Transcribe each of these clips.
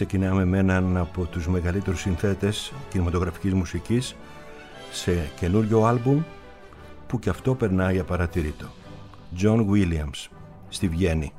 ξεκινάμε με έναν από τους μεγαλύτερους συνθέτες κινηματογραφικής μουσικής σε καινούριο άλμπουμ που και αυτό περνάει απαρατήρητο. John Williams, στη Βιέννη.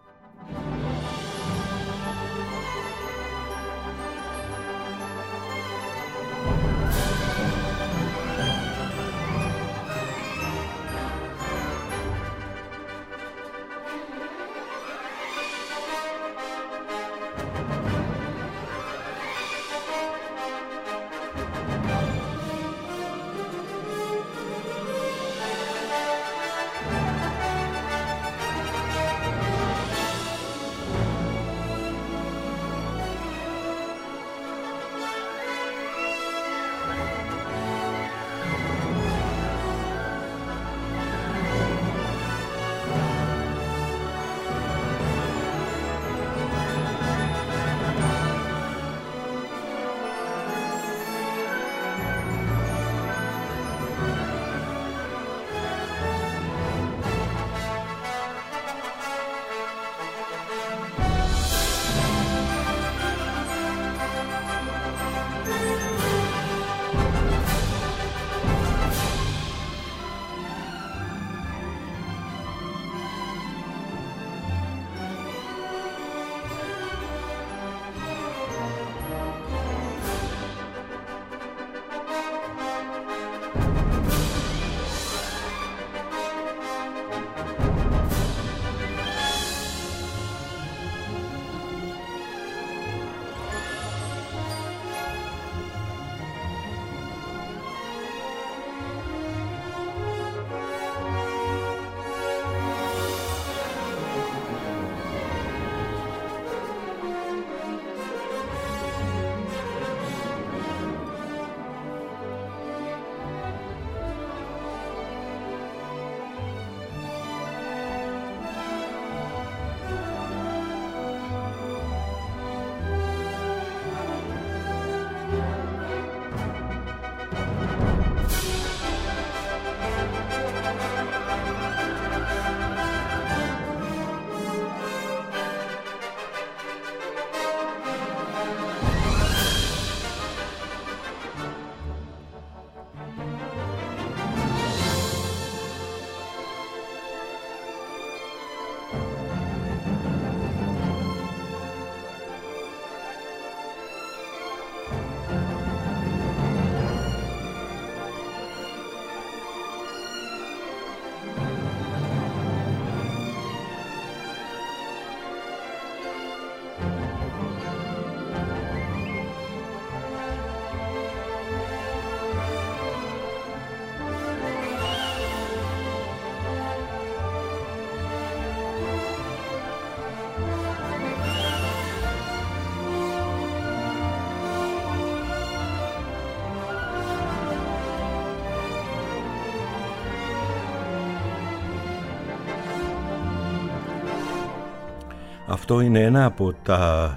Αυτό είναι ένα από τα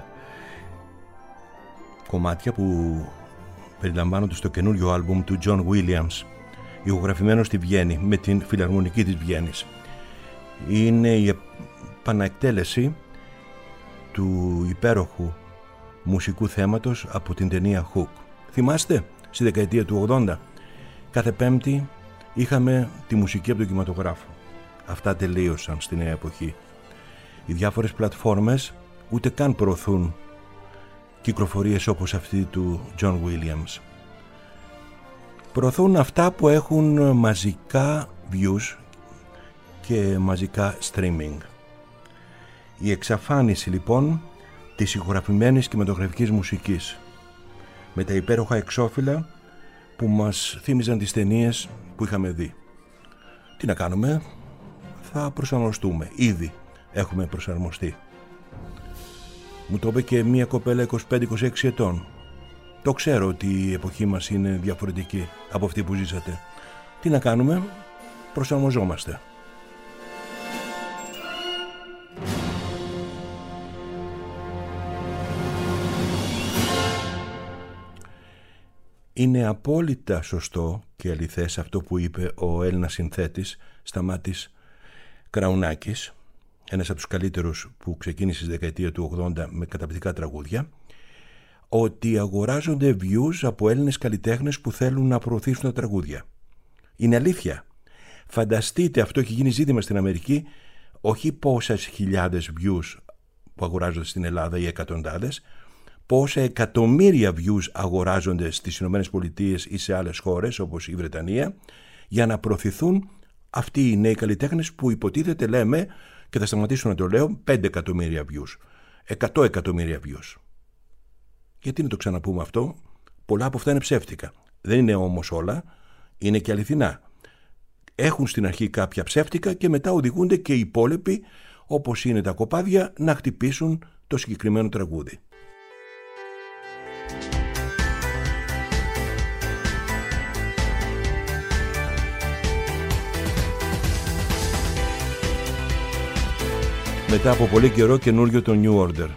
κομμάτια που περιλαμβάνονται στο καινούριο άλμπουμ του John Williams, ηχογραφημένο στη Βιέννη με την Φιλαρμονική της Βιέννης. Είναι η επαναεκτέλεση του υπέροχου μουσικού θέματος από την ταινία Hook. Θυμάστε, στη δεκαετία του 80 κάθε Πέμπτη είχαμε τη μουσική από τον κινηματογράφο. Αυτά τελείωσαν στη νέα εποχή. Οι διάφορες πλατφόρμες ούτε καν προωθούν κυκλοφορίες όπως αυτή του John Williams. Προωθούν αυτά που έχουν μαζικά views και μαζικά streaming. Η εξαφάνιση λοιπόν της ηχογραφημένης κινηματογραφικής μουσικής με τα υπέροχα εξώφυλλα που μας θύμιζαν τις ταινίες που είχαμε δει. Τι να κάνουμε, θα προσαρμοστούμε. Ήδη έχουμε προσαρμοστεί. Μου το είπε και μια κοπέλα 25-26 ετών. Το ξέρω ότι η εποχή μας είναι διαφορετική από αυτή που ζήσατε. Τι να κάνουμε, προσαρμοζόμαστε. Είναι απόλυτα σωστό και αληθές αυτό που είπε ο Έλληνας συνθέτης Σταμάτης Κραουνάκης, ένας από τους καλύτερους που ξεκίνησε στη δεκαετία του 80 με καταπληκτικά τραγούδια, ότι αγοράζονται views από Έλληνες καλλιτέχνες που θέλουν να προωθήσουν τα τραγούδια. Είναι αλήθεια. Φανταστείτε, αυτό έχει γίνει ζήτημα στην Αμερική, όχι πόσες χιλιάδες views που αγοράζονται στην Ελλάδα ή εκατοντάδες, πόσα εκατομμύρια views αγοράζονται στις Ηνωμένες Πολιτείες ή σε άλλες χώρες όπως η Βρετανία, για να προωθηθούν αυτοί οι νέοι καλλιτέχνες που υποτίθεται, λέμε, και θα σταματήσω να το λέω, 5 εκατομμύρια views, 100 εκατομμύρια views. Γιατί να το ξαναπούμε αυτό? Πολλά από αυτά είναι ψεύτικα. Δεν είναι όμως όλα, είναι και αληθινά. Έχουν στην αρχή κάποια ψεύτικα και μετά οδηγούνται και οι υπόλοιποι, όπως είναι τα κοπάδια, να χτυπήσουν το συγκεκριμένο τραγούδι. Μετά από πολύ καιρό, καινούριο το New Order.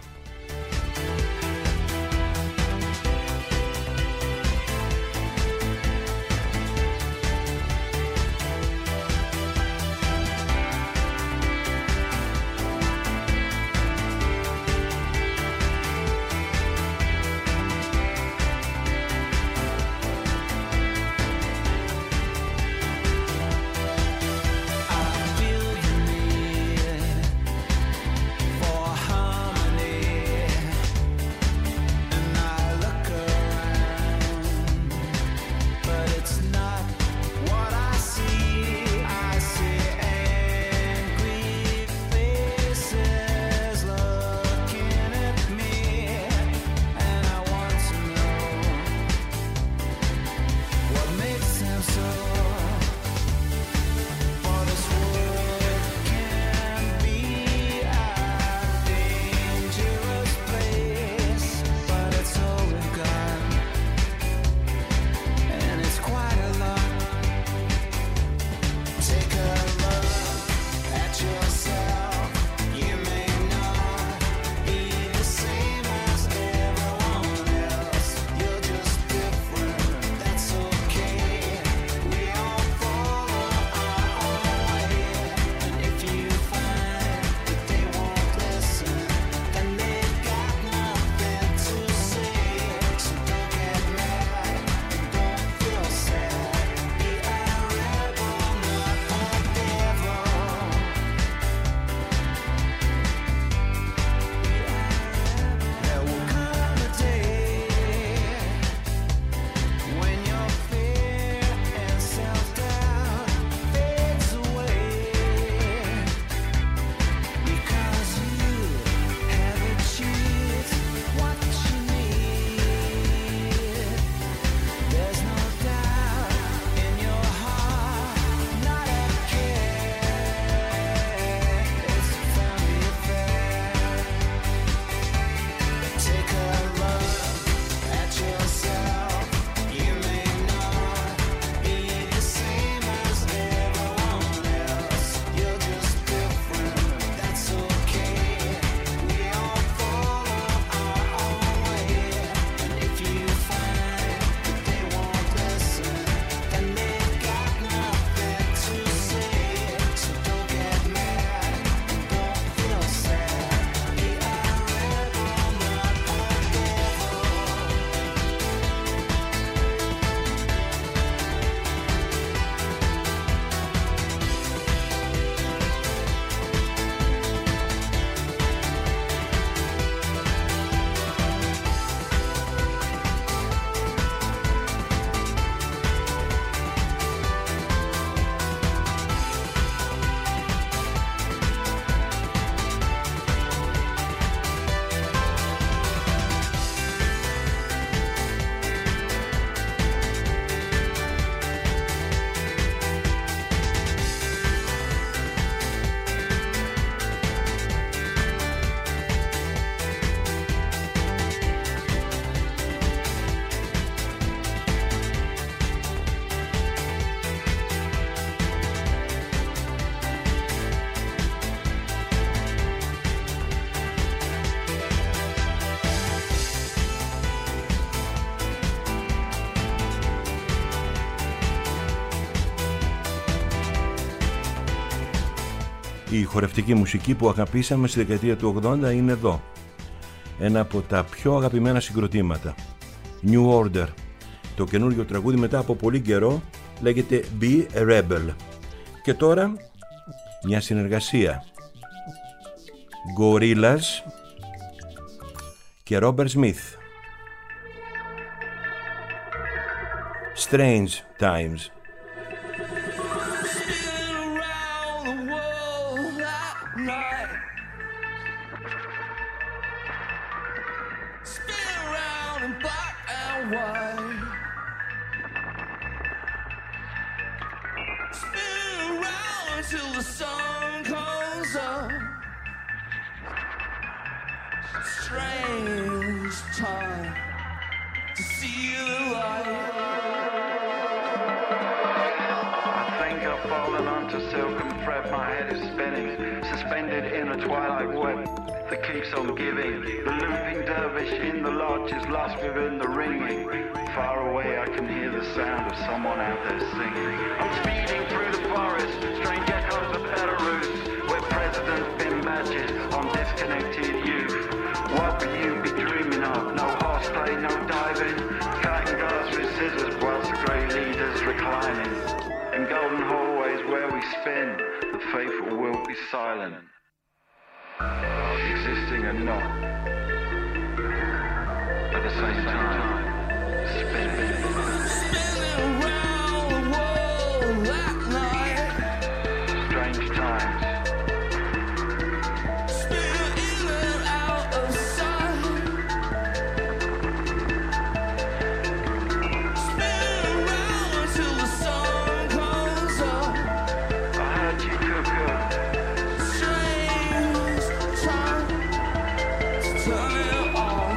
Η χορευτική μουσική που αγαπήσαμε στη δεκαετία του 80 είναι εδώ. ένα από τα πιο αγαπημένα συγκροτήματα, New Order. Το καινούργιο τραγούδι μετά από πολύ καιρό λέγεται Be a Rebel. Και τώρα μια συνεργασία, Gorillaz και Robert Smith, Strange Times. Till the sun comes up. Strange time to see the light. I think I've fallen onto silken thread. My head is spinning, suspended in a twilight web that keeps on giving. The looping dervish in the lodge is lost within the ringing. Far away I can hear the sound of someone out there singing. I'm speeding through the forest, strange echoes of Belarus, where presidents pin badges on disconnected youth. What will you be dreaming of? No horseplay, no diving, cutting glass with scissors whilst the great leaders reclining. In golden hallways where we spin, the faithful will be silent, existing and not at the same time. Spinning around the world that night. Strange times. Spinning in and out of sight. Spinning around until the sun comes up. I heard you cook up. Strange time to turn it on.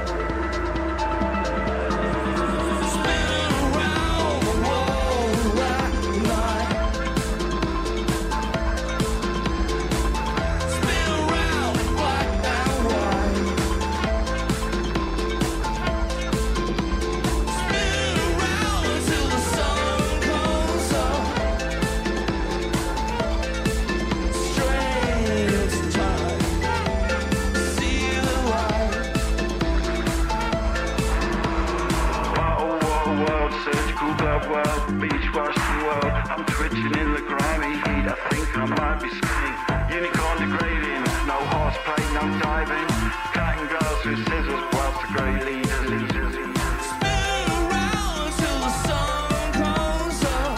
I'm twitching in the grimy heat. I think I might be spinning. Unicorn degrading. No horseplay, no diving. Cutting glass with scissors whilst the great leaders. Spin around until the sun comes up.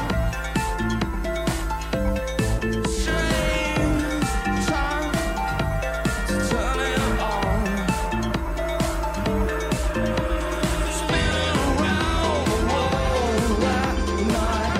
Strange time to turn it on. Spin around the world that night.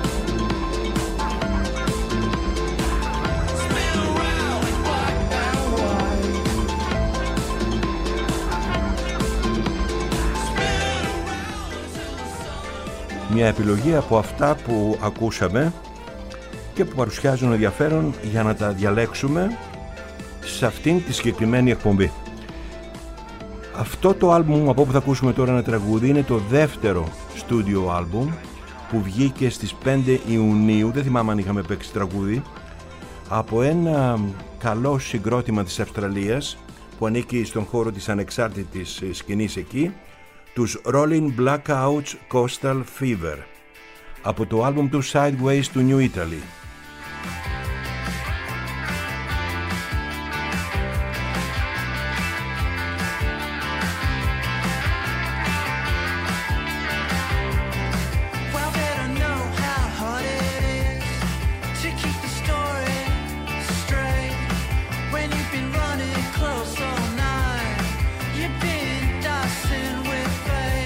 Μια επιλογή από αυτά που ακούσαμε και που παρουσιάζουν ενδιαφέρον για να τα διαλέξουμε σε αυτήν τη συγκεκριμένη εκπομπή. Αυτό το άλμπουμ από όπου θα ακούσουμε τώρα ένα τραγούδι είναι το δεύτερο στούντιο άλμπουμ που βγήκε στις 5 Ιουνίου, δεν θυμάμαι αν είχαμε παίξει τραγούδι, από ένα καλό συγκρότημα της Αυστραλίας που ανήκει στον χώρο της ανεξάρτητης σκηνής εκεί, τους Rolling Blackouts Coastal Fever, από το άλμπουμ του Sideways to New Italy.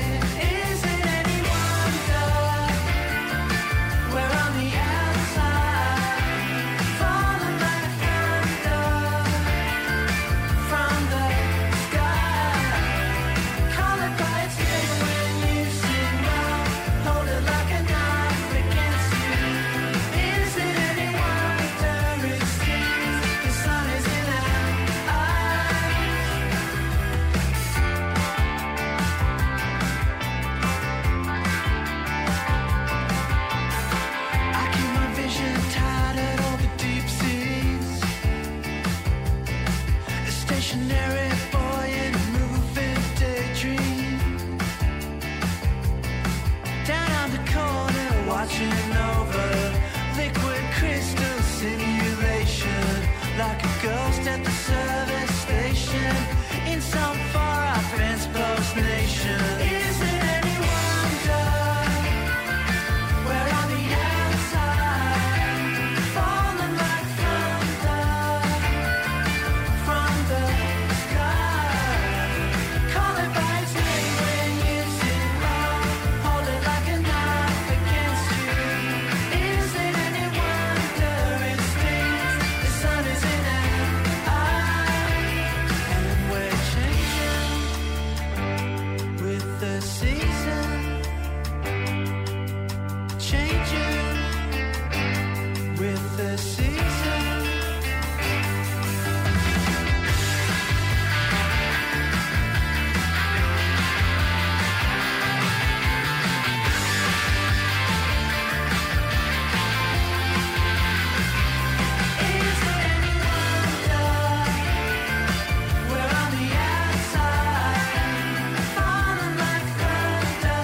We're on the outside. watching over liquid crystal simulation, like a ghost at the service station in some far-off fence post nation. Is it any wonder we're on the outside, falling like thunder from the sky? Call it by its name when you sit low, hold it like a knife against you. Is it any wonder it stings? The sun is in our eyes, and we're changing with the season, changing with the season. Is it any wonder we're on the outside, falling like thunder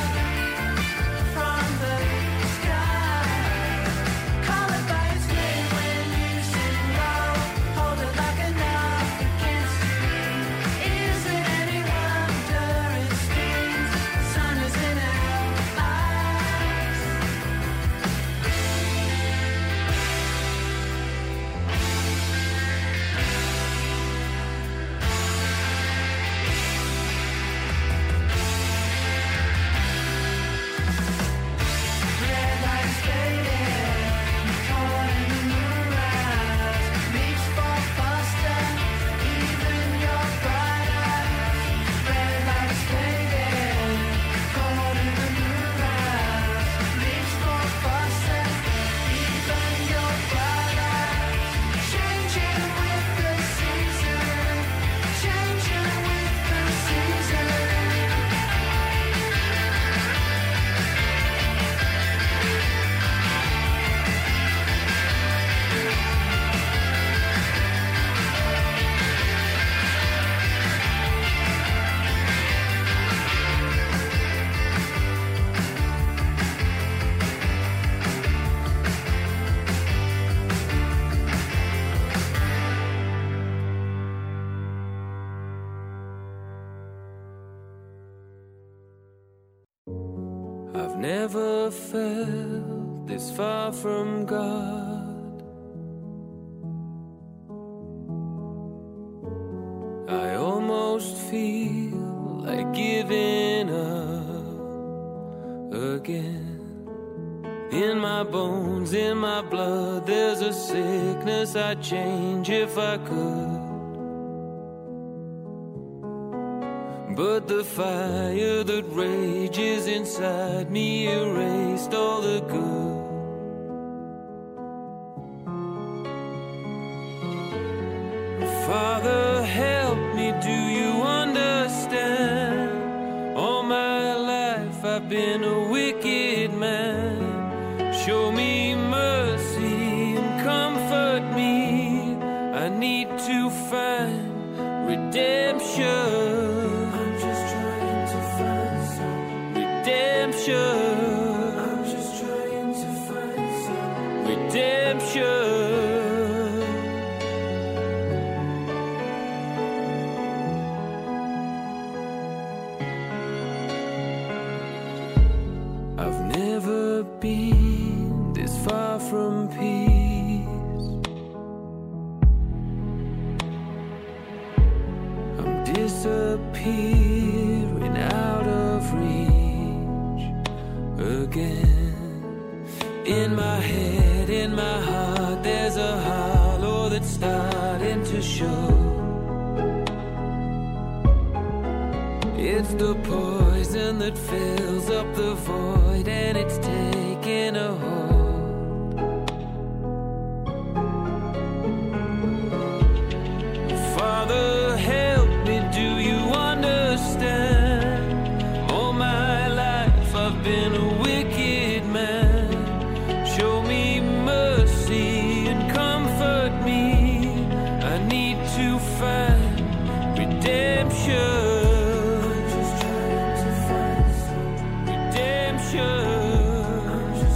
from the sky? Call it by its name when you sit low, hold it like a knife against you. Is it any wonder it stings? The sun is in our eyes. Red lights fading, caught in the mirage, reach for faster, even your bright eyes. Red lights fading, caught in the mirage, reach for faster, even your bright eyes. Changing with the season, changing with the season. I've never felt this far from God. I almost feel like giving up again. In my bones, in my blood, there's a sickness I'd change if I could. But the fire that rages inside me erased all the good. Father, help me, do you understand? All my life I've been a wicked man. Show me mercy and comfort me. I need to find redemption. Redemption. I'm just trying to find some redemption. I've never been this far from peace. I'm disappearing out of reach again. In my head, in my heart, there's a hollow that's starting to show. It's the poison that fills up the void, and it's taking a hold. Father, help me, do you understand? All my life I've been a wicked man. Show me mercy and comfort me. I need to find redemption. I'm just trying to find some redemption. I'm just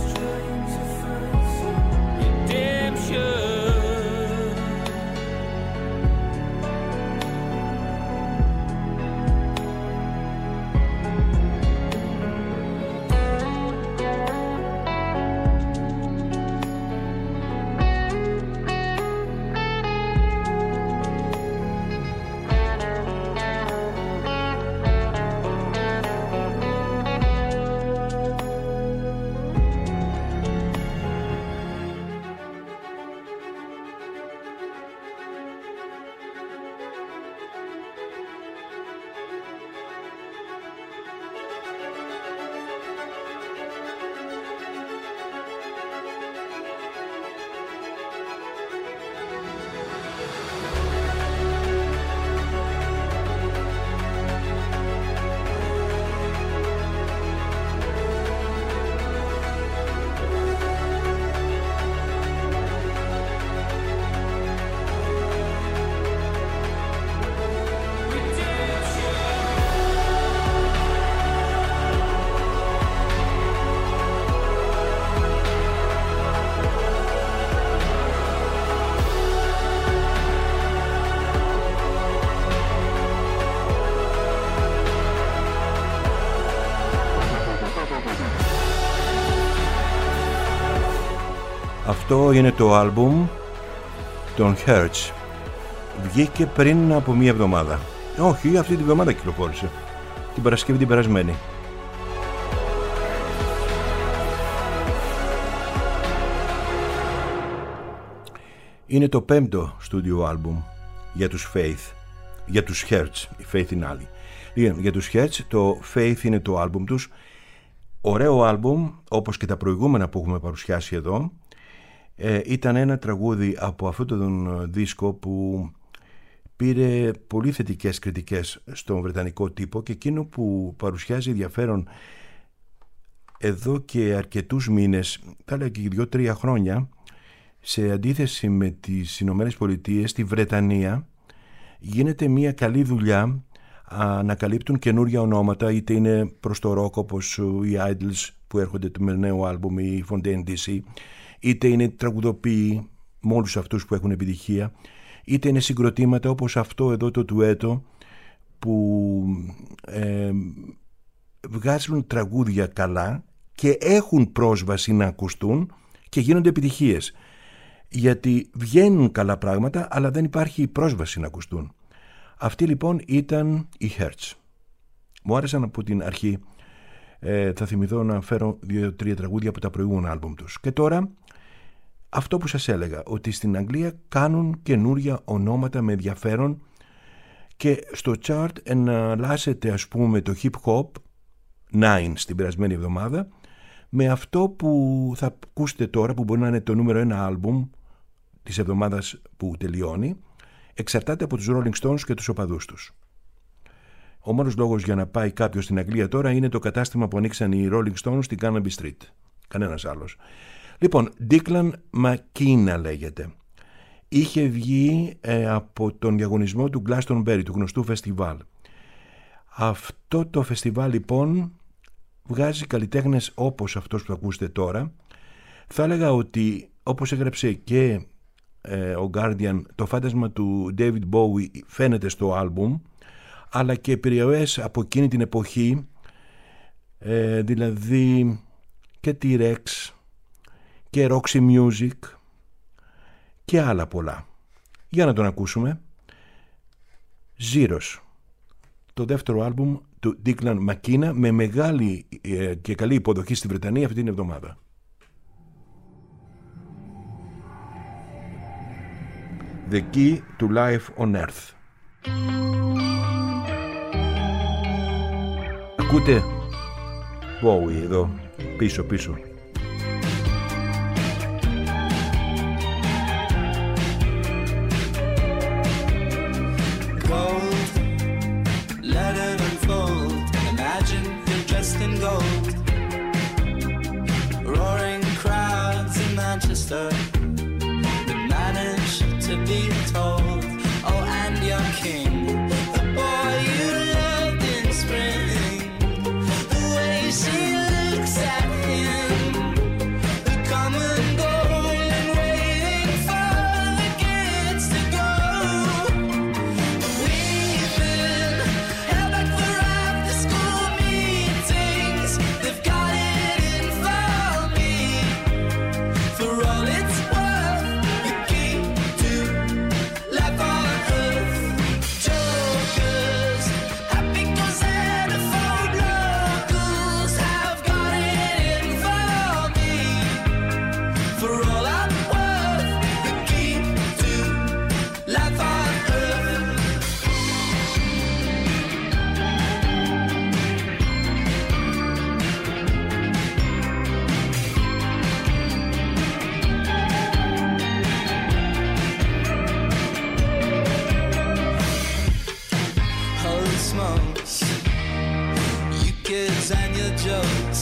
Αυτό είναι το άλμπουμ των Hertz. Βγήκε πριν από μία εβδομάδα. Όχι, αυτή τη εβδομάδα κυκλοφόρησε. Την Παρασκευή την περασμένη. Είναι το 5ο στούντιο άλμπουμ για τους Faith. Για τους Hertz. Η Faith είναι άλλη. Για τους Hertz το Faith είναι το άλμπουμ τους. Ωραίο άλμπουμ, όπως και τα προηγούμενα που έχουμε παρουσιάσει εδώ. Ήταν ένα τραγούδι από αυτόν τον δίσκο που πήρε πολύ θετικές κριτικές στον βρετανικό τύπο, και εκείνο που παρουσιάζει ενδιαφέρον εδώ και αρκετούς μήνες, θα έλεγα και 2-3 χρόνια, σε αντίθεση με τις Ηνωμένες Πολιτείες, στη Βρετανία γίνεται μια καλή δουλειά. Ανακαλύπτουν καινούρια ονόματα, είτε είναι προς το ροκ όπως οι Idols που έρχονται με νέο άλμπουμ, ή η Fontaine DC, είτε είναι τραγουδοποιοί με όλους αυτούς που έχουν επιτυχία, είτε είναι συγκροτήματα όπως αυτό εδώ το ντουέτο που βγάζουν τραγούδια καλά και έχουν πρόσβαση να ακουστούν και γίνονται επιτυχίες, γιατί βγαίνουν καλά πράγματα αλλά δεν υπάρχει πρόσβαση να ακουστούν. Αυτοί λοιπόν ήταν οι Hertz. Μου άρεσαν από την αρχή. Θα θυμηθώ να φέρω 2-3 τραγούδια από τα προηγούμενα άλμπουμ τους. Και τώρα αυτό που σας έλεγα, ότι στην Αγγλία κάνουν καινούρια ονόματα με ενδιαφέρον, και στο chart εναλλάσσεται ας πούμε το hip hop Nine στην περασμένη εβδομάδα με αυτό που θα ακούσετε τώρα, που μπορεί να είναι το νούμερο 1 άλμπουμ της εβδομάδας που τελειώνει. Εξαρτάται από τους Rolling Stones και τους οπαδούς τους. Ο μόνος λόγος για να πάει κάποιος στην Αγγλία τώρα είναι το κατάστημα που ανοίξαν οι Rolling Stones στην Carnaby Street. Κανένας άλλος. Λοιπόν, Declan McKenna λέγεται. Είχε βγει από τον διαγωνισμό του Glastonbury, του γνωστού φεστιβάλ. Αυτό το φεστιβάλ λοιπόν βγάζει καλλιτέχνες όπως αυτός που ακούσετε τώρα. Θα έλεγα ότι, όπως έγραψε και ο Guardian, το φάντασμα του David Bowie φαίνεται στο άλμπουμ, αλλά και επιρροές από εκείνη την εποχή, δηλαδή και T-Rex και Roxy Music και άλλα πολλά. Για να τον ακούσουμε. Zeros, το δεύτερο άλμπουμ του Declan McKenna, με μεγάλη και καλή υποδοχή στη Βρετανία αυτή την εβδομάδα. The Key to Life on Earth. Ακούτε Bowie εδώ πίσω. Gold, let it unfold. Imagine you're dressed in gold. Roaring crowds in Manchester manage to be told. Oh, and your king, the boy you loved in spring, the way she looks at him, the come and go and waiting for the kids to go. We've been held back for after school meetings. They've got it in for me. For all it's worth, the key to life on earth. Jokers, happy 'cause xenophobe locals have got it in for me. For all I'm worth, the key to life on earth. Holy smokes, you kids and your jokes,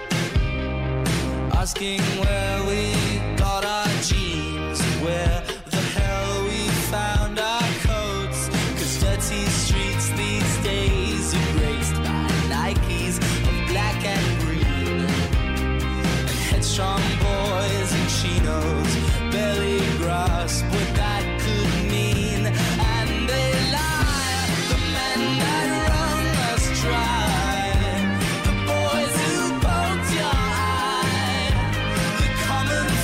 asking where we got our jeans, where the hell we found our coats. 'Cause dirty streets these days are graced by Nikes of black and green, and headstrong boys in chinos barely grasp what that could mean. And they lie, the men that wrong us dry, the boys who poked your eye, the common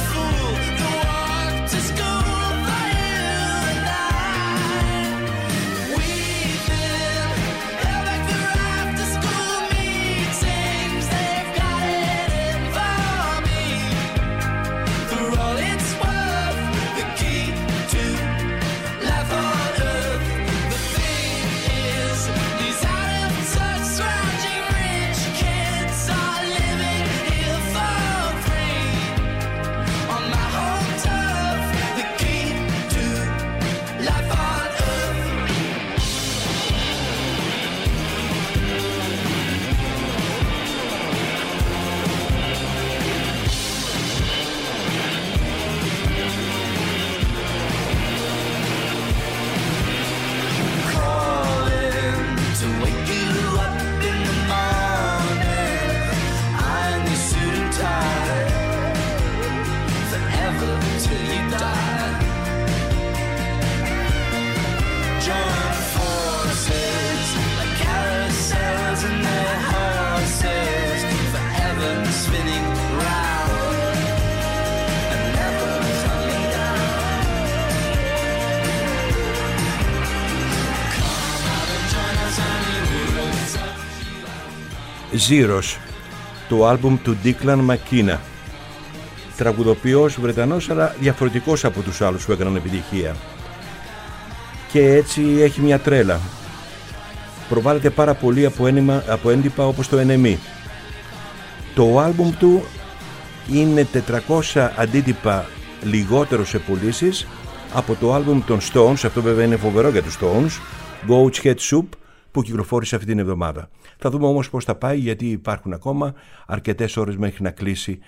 Zeros, το άλμπουμ του Declan McKenna. Τραγουδοποιός Βρετανός, αλλά διαφορετικός από τους άλλους που έκαναν επιτυχία. Και έτσι έχει μια τρέλα. Προβάλλεται πάρα πολύ από έντυπα όπως το NME. Το άλμπουμ του είναι 400 αντίτυπα λιγότερο σε πωλήσεις από το άλμπουμ των Stones. Αυτό βέβαια είναι φοβερό για τους Stones, Goat's Head Soup, που κυκλοφόρησε αυτή την εβδομάδα. Θα δούμε όμως πώς θα πάει, γιατί υπάρχουν ακόμα αρκετές ώρες μέχρι να κλείσει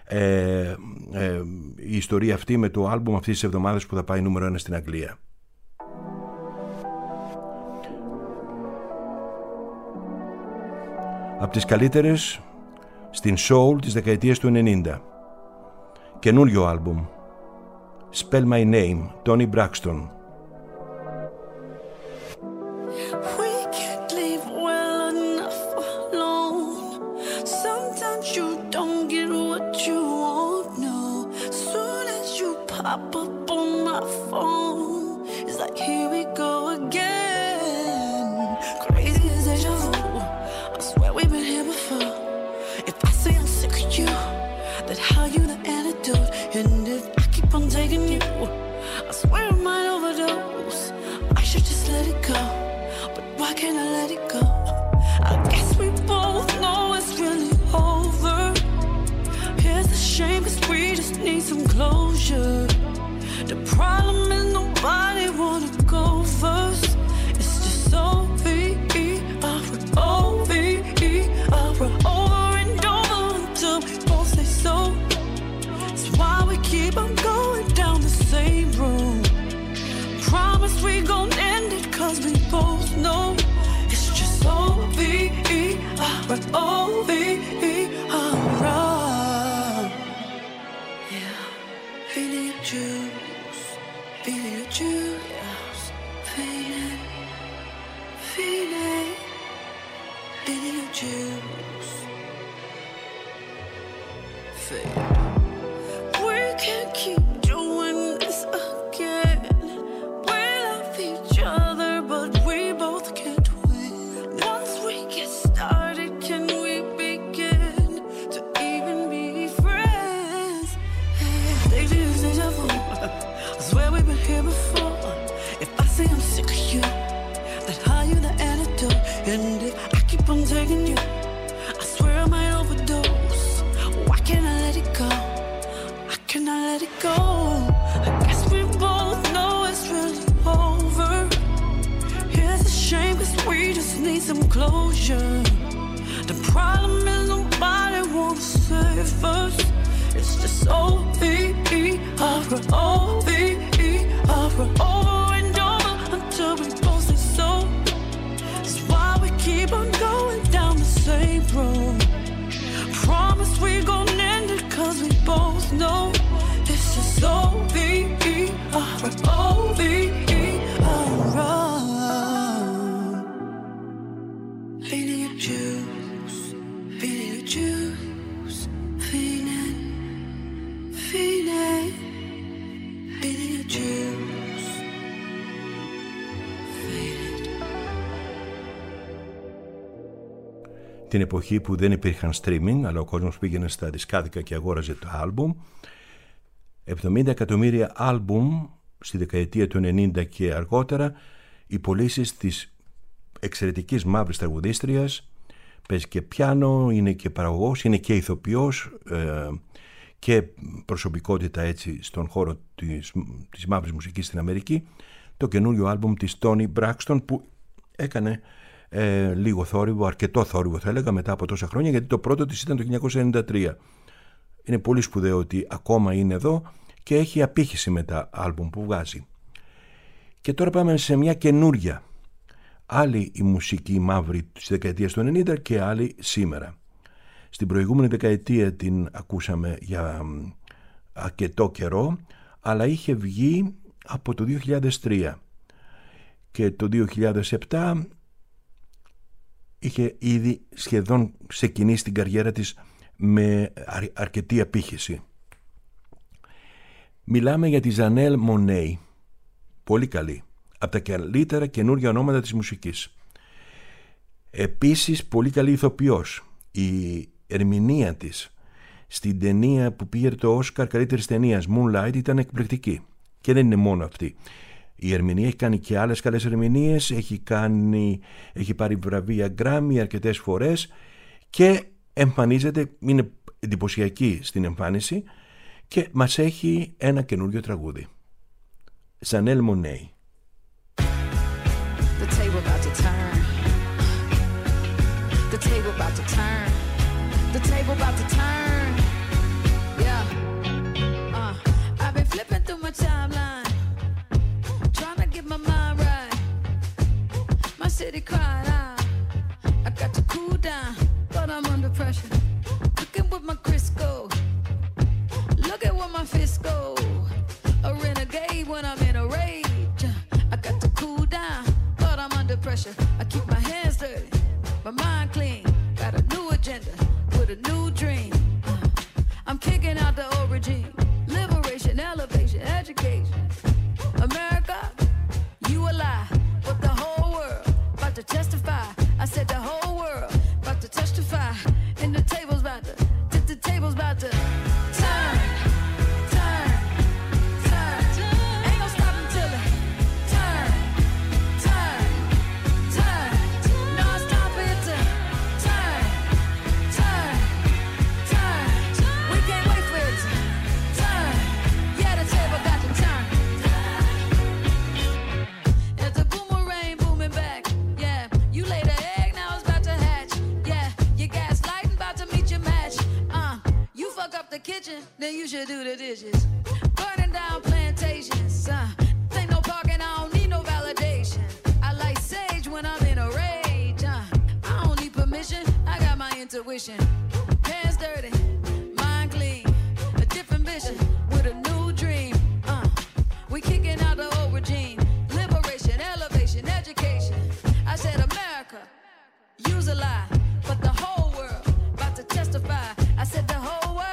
η ιστορία αυτή με το άλμπουμ αυτής της εβδομάδας που θα πάει νούμερο 1 στην Αγγλία. Από τις καλύτερες στην soul της δεκαετίας του 90. Καινούριο άλμπουμ, Spell My Name, Tony Braxton. We can't leave well enough alone. Sometimes you don't get what you want, no. Soon as you pop up on my phone, it's like here we go again. Crazy as deja vu. I swear we've been here before. If I say I'm sick of you, that how you the antidote. And if I keep on taking you, I swear I might overdose. I should just let it go, but why can't I let it go? I guess we both know it's really over. Here's the shame, 'cause we just need some closure. The problem is nobody wanna go first. It's just over and over until we both say so. That's why we keep on going down the same road. Promise we gon' end it 'cause we both know it's just O-V-E-R-O-V-E-R. Yeah, feeling your juice, feeling your juice, feeling, feeling, feeling your juice, feeling. We can't keep doing this again. We love each other, but we both can't win. Once we get started, can we begin to even be friends? Deja vu. I swear we've been here before. If I say I'm sick of you, that how you the antidote. And if I keep on taking you, I swear I might overdose. Why can't I let it go? Can I let it go? I guess we both know it's really over. Here's a shame 'cause we just need some closure. The problem is nobody wants to save us. It's just O-V-E-R-O-V-E-R-O, over and over until we both say so. That's why we keep on going down the same road. Promise we gon' end it 'cause we both know it's just O-V-E-R-O-V-E-R. Feeling your juice, feeling your juice, feeling, feeling, feeling your juice, feeling. Την εποχή που δεν υπήρχαν streaming, αλλά ο κόσμος πήγαινε στα δισκάδικα και αγόραζε το άλμπουμ. 70 εκατομμύρια άλμπουμ στη δεκαετία του 90 και αργότερα, οι πωλήσεις της εξαιρετικής μαύρης τραγουδίστριας. Παίζει και πιάνο, είναι και παραγωγός, είναι και ηθοποιός και προσωπικότητα έτσι στον χώρο της μαύρης μουσικής στην Αμερική. Το καινούριο άλμπουμ της Toni Braxton, που έκανε λίγο θόρυβο, αρκετό θόρυβο θα έλεγα, μετά από τόσα χρόνια, γιατί το πρώτο της ήταν το 1993. Είναι πολύ σπουδαίο ότι ακόμα είναι εδώ και έχει απήχηση με τα άλμπουμ που βγάζει. Και τώρα πάμε σε μια καινούρια. Άλλη η μουσική μαύρη της δεκαετίας του 90 και άλλη σήμερα. Στην προηγούμενη δεκαετία την ακούσαμε για αρκετό καιρό, αλλά είχε βγει από το 2003 και το 2007 είχε ήδη σχεδόν ξεκινήσει την καριέρα της με αρκετή απήχηση. Μιλάμε για τη Janelle Monáe, πολύ καλή, από τα καλύτερα καινούργια ονόματα της μουσικής. Επίσης πολύ καλή ηθοποιός, Η ερμηνεία της στην ταινία που πήρε το Όσκαρ καλύτερης ταινίας, Moonlight, ήταν εκπληκτική. Και δεν είναι μόνο αυτή. Η ερμηνεία έχει κάνει και άλλες καλές ερμηνείες, έχει πάρει βραβεία Grammy αρκετές φορές και εμφανίζεται, είναι εντυπωσιακή στην εμφάνιση και μας έχει ένα καινούριο τραγούδι. Janelle Monáe. The table about to turn. The table about to turn. The table about to turn. Yeah. I've been flipping through my timeline, trying to get my mind right. My city crying out. I got to cool down, but I'm under pressure. Looking with my Crisco. Look at where my fists go. A renegade when I'm in a rage. I got to cool down, but I'm under pressure. I keep my hands dirty, my mind clean. Got a new agenda with a new dream. I'm kicking out the old regime. Liberation, elevation, education. America, you a lie, but the whole world about to testify. I said the whole world about to testify. And the table's about to, the table's about to turn. Kitchen, then you should do the dishes. Burning down plantations. Ain't no parking, I don't need no validation. I like sage when I'm in a rage. I don't need permission, I got my intuition. Hands dirty, mind clean. A different vision with a new dream. We kicking out the old regime. Liberation, elevation, education. I said America, use a lie, but the whole world about to testify. I said the whole world.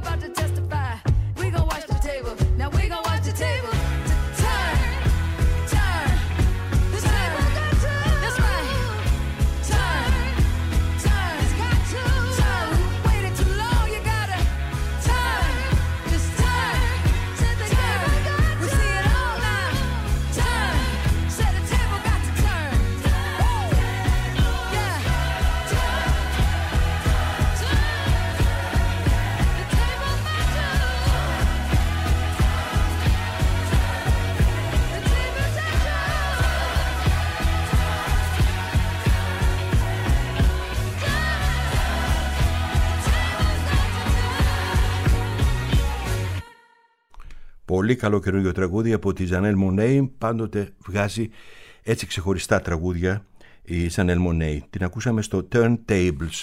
Πολύ καλό καινούργιο τραγούδι από τη Janelle Monáe. Πάντοτε βγάζει έτσι ξεχωριστά τραγούδια η Janelle Monáe. Την ακούσαμε στο Turntables.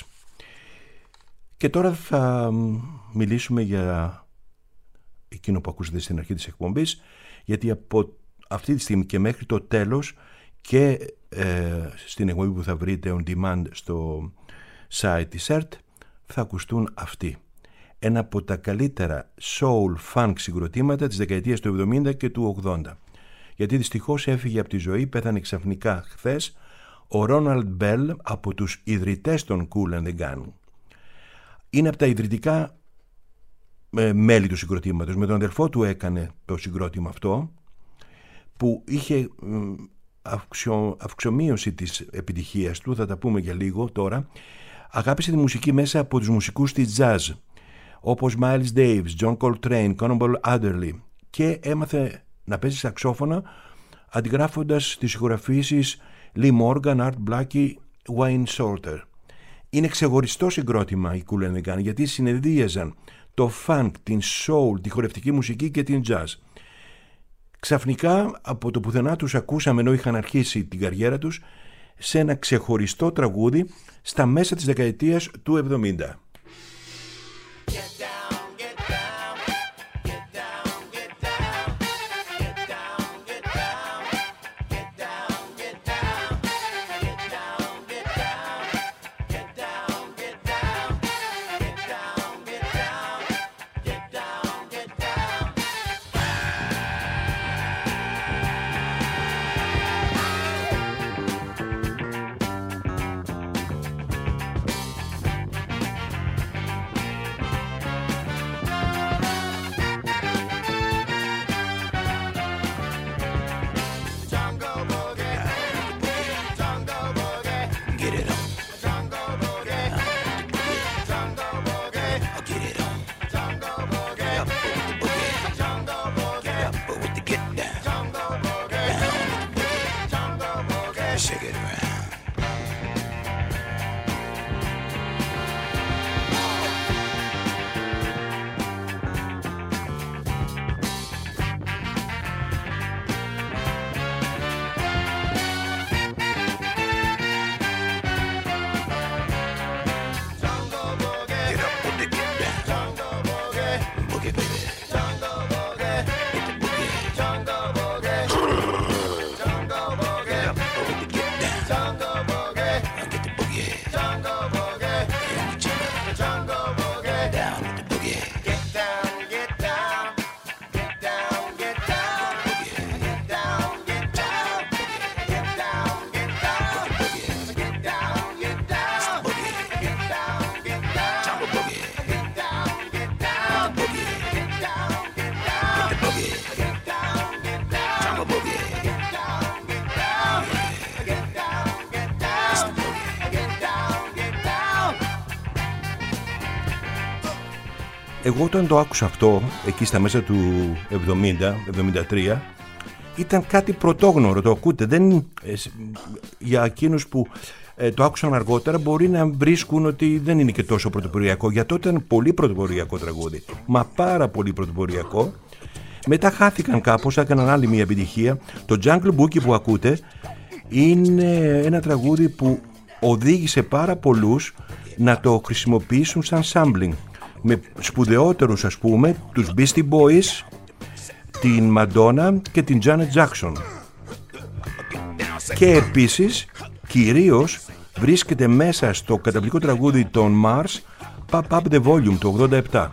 Και τώρα θα μιλήσουμε για εκείνο που ακούσατε στην αρχή της εκπομπής, γιατί από αυτή τη στιγμή και μέχρι το τέλος και στην εκπομπή που θα βρείτε on demand στο site της ΕΡΤ θα ακουστούν αυτοί. Ένα από τα καλύτερα soul funk συγκροτήματα της δεκαετίας του 70 και του 80. Γιατί δυστυχώς έφυγε από τη ζωή, πέθανε ξαφνικά χθες, ο Ρόναλντ Μπέλ, από τους ιδρυτές των Kool and the Gang. Είναι από τα ιδρυτικά μέλη του συγκροτήματος. Με τον αδελφό του έκανε το συγκρότημα αυτό, που είχε αυξομοίωση της επιτυχίας του, θα τα πούμε για λίγο τώρα. Αγάπησε τη μουσική μέσα από τους μουσικούς της jazz, όπως Miles Davis, John Coltrane, Cannonball Adderley, και έμαθε να παίζει σαξόφωνα αντιγράφοντας τις ηχογραφήσεις Lee Morgan, Art Blakey, Wayne Shorter. Είναι ξεχωριστό συγκρότημα οι Kool and the Gang, γιατί συνεδρίαζαν το funk, την soul, τη χορευτική μουσική και την jazz. Ξαφνικά από το πουθενά τους ακούσαμε, ενώ είχαν αρχίσει την καριέρα τους, σε ένα ξεχωριστό τραγούδι στα μέσα της δεκαετίας του 70. εγώ όταν το άκουσα αυτό, εκεί στα μέσα του 70-73, ήταν κάτι πρωτόγνωρο, το ακούτε. Για εκείνους που το άκουσαν αργότερα μπορεί να βρίσκουν ότι δεν είναι και τόσο πρωτοποριακό. Για τότε ήταν πολύ πρωτοποριακό τραγούδι, μα πάρα πολύ πρωτοποριακό. Μετά χάθηκαν κάπως, έκαναν άλλη μια επιτυχία. Το Jungle Boogie που ακούτε είναι ένα τραγούδι που οδήγησε πάρα πολλούς να το χρησιμοποιήσουν σαν sampling, με σπουδαιότερους ας πούμε τους Beastie Boys, την Madonna και την Janet Jackson. Και επίσης κυρίως βρίσκεται μέσα στο καταπληκτικό τραγούδι των Mars, Pop Up The Volume του 87.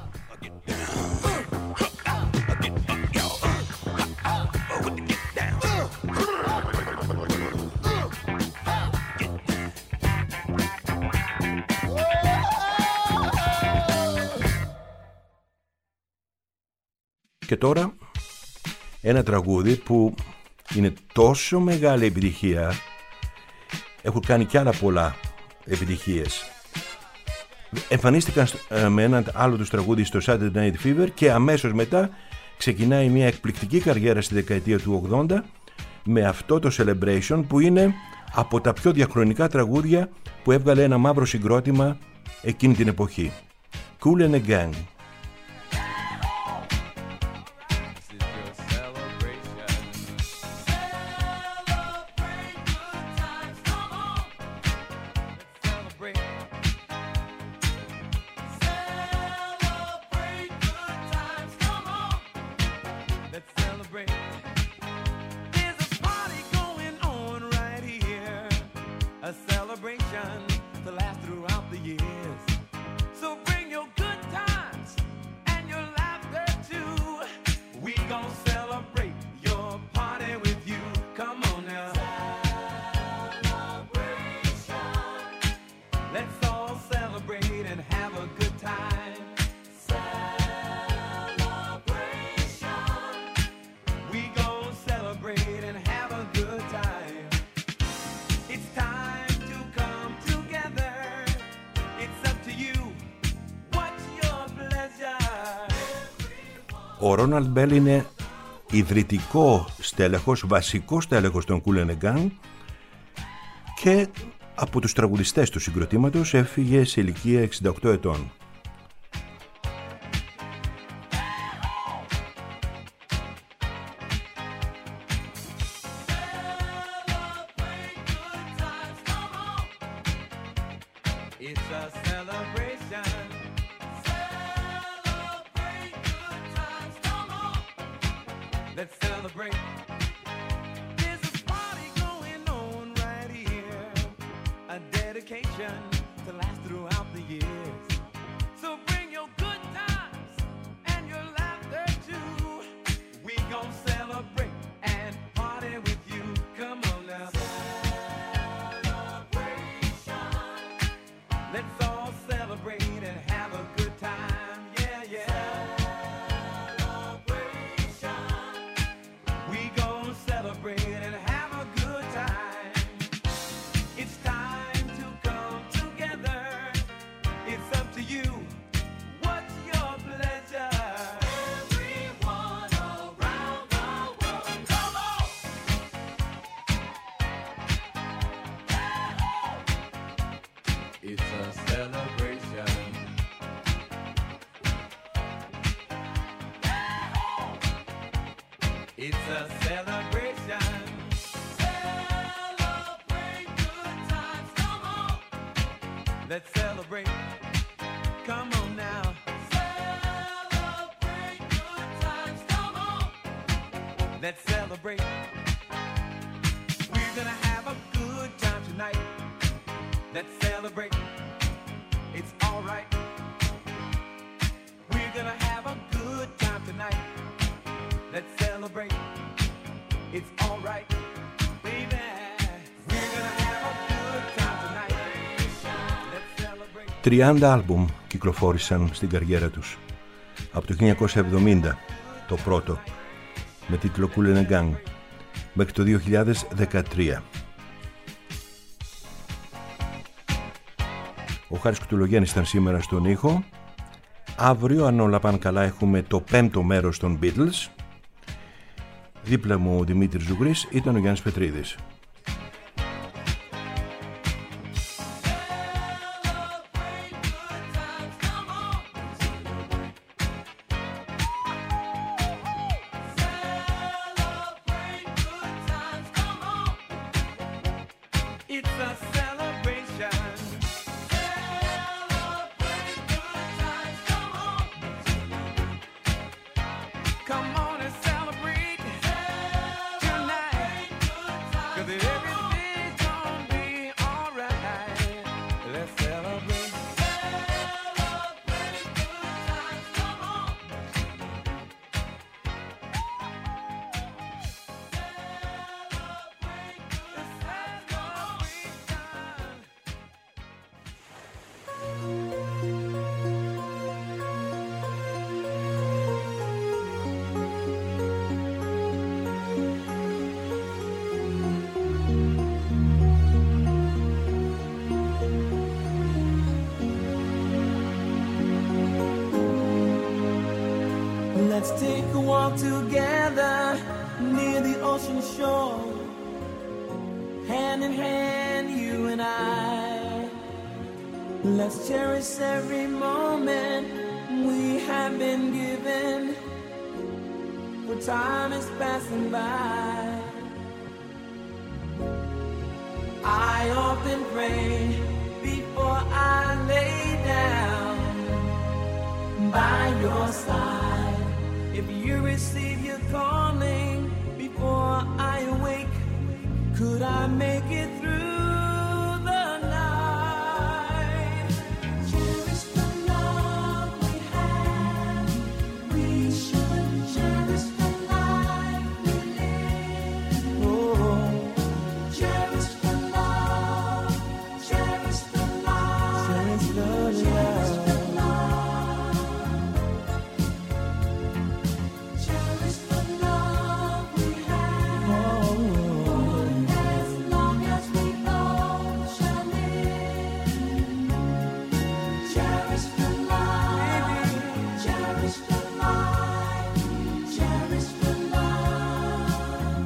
Και τώρα ένα τραγούδι που είναι τόσο μεγάλη επιτυχία, έχουν κάνει κι άλλα πολλά επιτυχίες. Εμφανίστηκαν με ένα άλλο τους τραγούδι στο Saturday Night Fever και αμέσως μετά ξεκινάει μια εκπληκτική καριέρα στη δεκαετία του 80 με αυτό το Celebration που είναι από τα πιο διαχρονικά τραγούδια που έβγαλε ένα μαύρο συγκρότημα εκείνη την εποχή. Kool and the Gang. Ο Ρόναλντ Μπέλ είναι ιδρυτικό στέλεχος, βασικό στέλεχος των Kool and the Gang και από τους τραγουδιστές του συγκροτήματος έφυγε σε ηλικία 68 ετών. Let's celebrate. Come on now. Celebrate good times. Come on. Let's celebrate. We're gonna have a good time tonight. Let's celebrate. It's all right. We're gonna have a good time tonight. Let's celebrate. It's all right. Baby, we're gonna have a good time tonight. 30 άλμπουμ κυκλοφόρησαν στην καριέρα τους. Από το 1970 το πρώτο με τίτλο Kool and the Gang μέχρι το 2013. Ο Χάρης Κουτουλογέννης ήταν σήμερα στον ήχο. Αύριο, αν όλα πάνε καλά, έχουμε το 5ο μέρος των Beatles. Δίπλα μου ο Δημήτρης Ζουγρής, ήταν ο Γιάννης Πετρίδης. It's a celebration. Come on and celebrate tonight. 'Cause everything's gonna be alright. Let's celebrate. Let's take a walk together near the ocean shore. Hand in hand, you and I. Let's cherish every moment we have been given. For time is passing by. I often pray before I lay down by your side. If you receive your calling before I awake, could I make it through the night? Cherish the love we have. We should cherish the life we live. Oh, cherish the love. Cherish the love. Cherish the love. Cherish the love we have. As long as we both shall live. Cherish the life. Cherish the life. Cherish the love.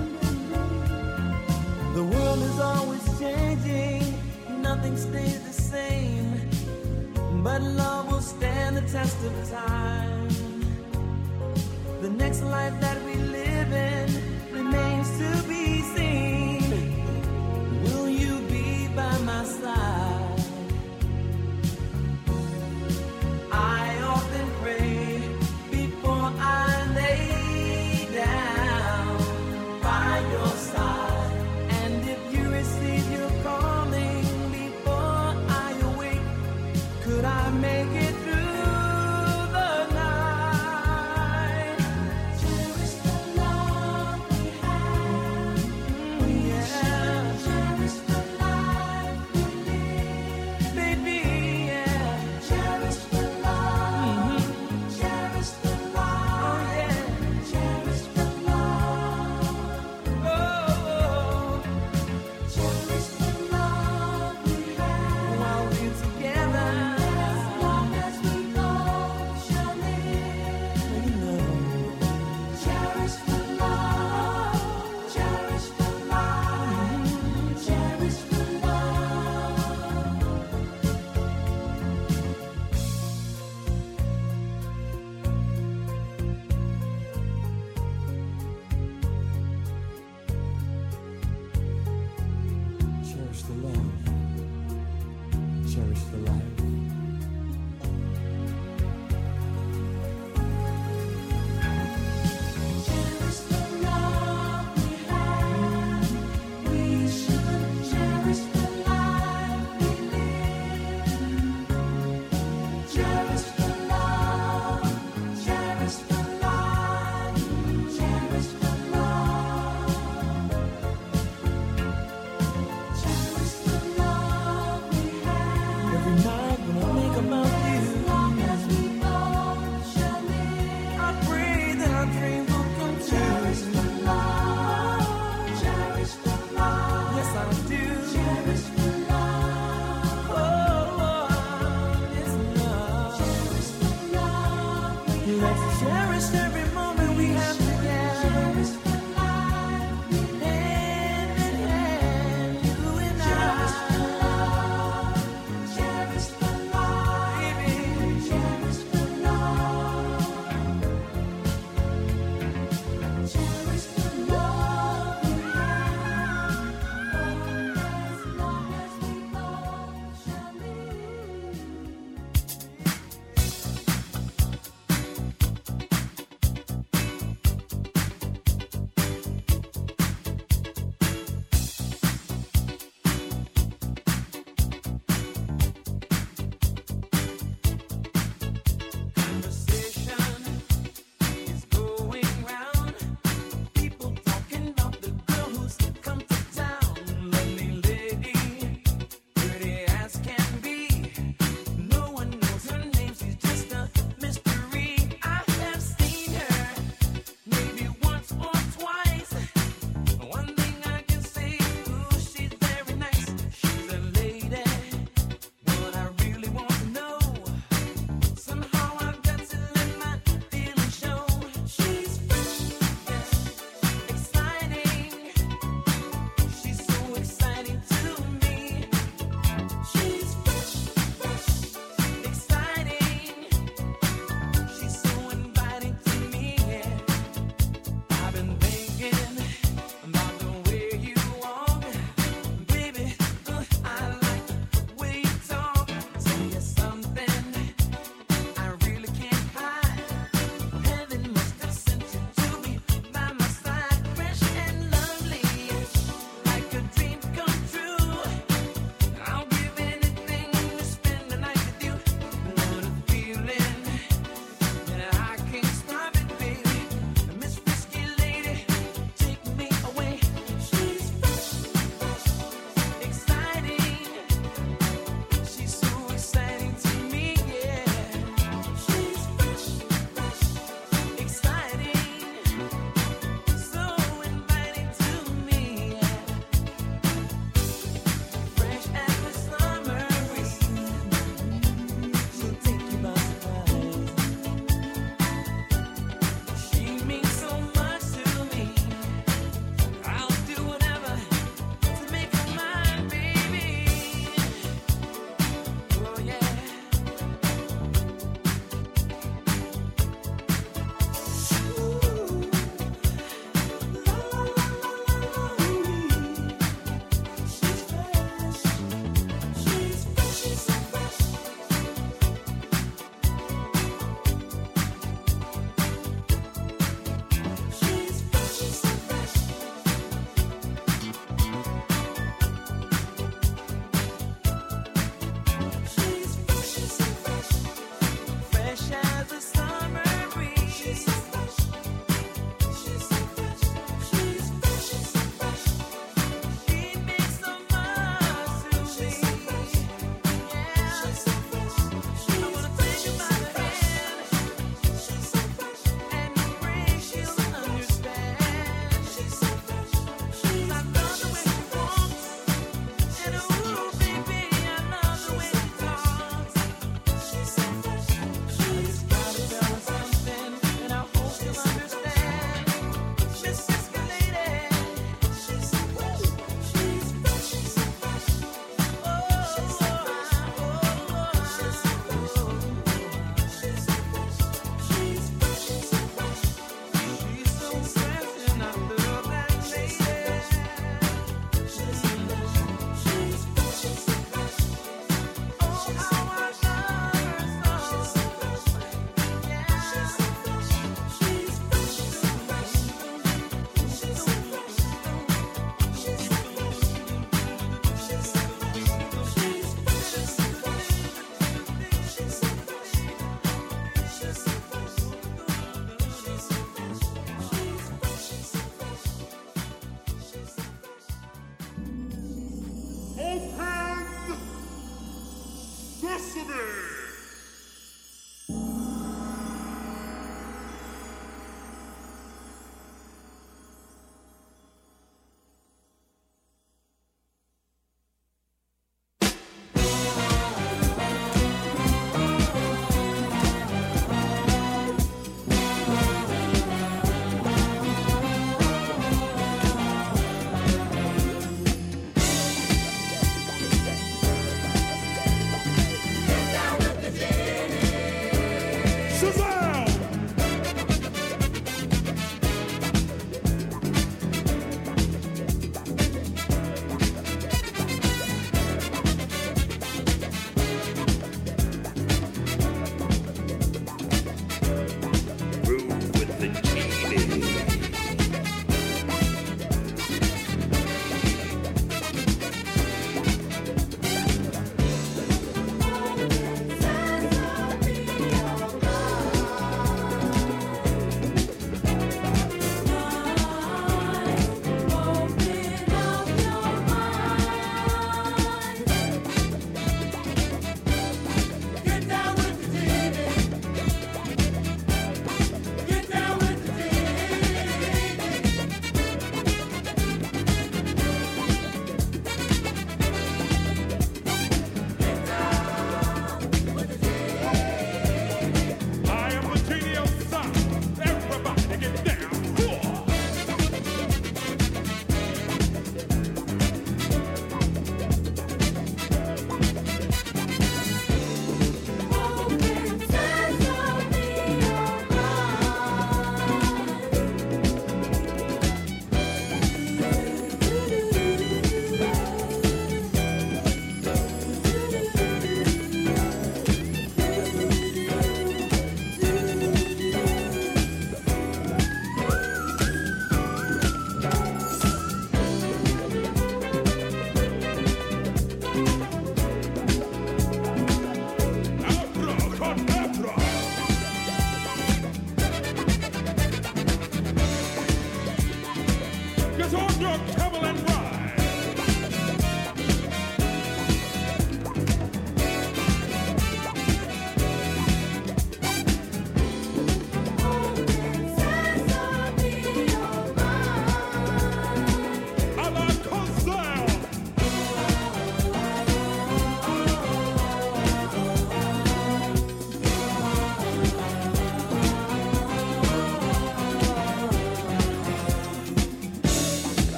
The world is always changing. Nothing stays the same. But love will stand the test of time. The next life that we live in remains to be seen. Will you be by my side? I often pray before I lay down by your side. And if you receive your calling before I awake, could I make it through the night? Cherish the love we have. Yeah. Cherish the life we live. Baby, yeah. Cherish the love. Cherish the love. Oh, yeah. Cherish the love. Oh. Cherish the love we have. While we're together. As long as we cherish every moment we have together. Hand in hand, you and I.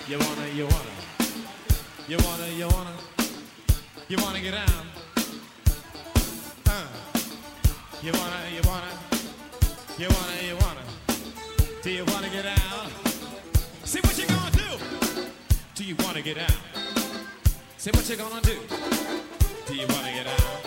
You wanna get down. You wanna, do you wanna get down? See what you gonna do? Do you wanna get down? See what you gonna do? Do you wanna get down?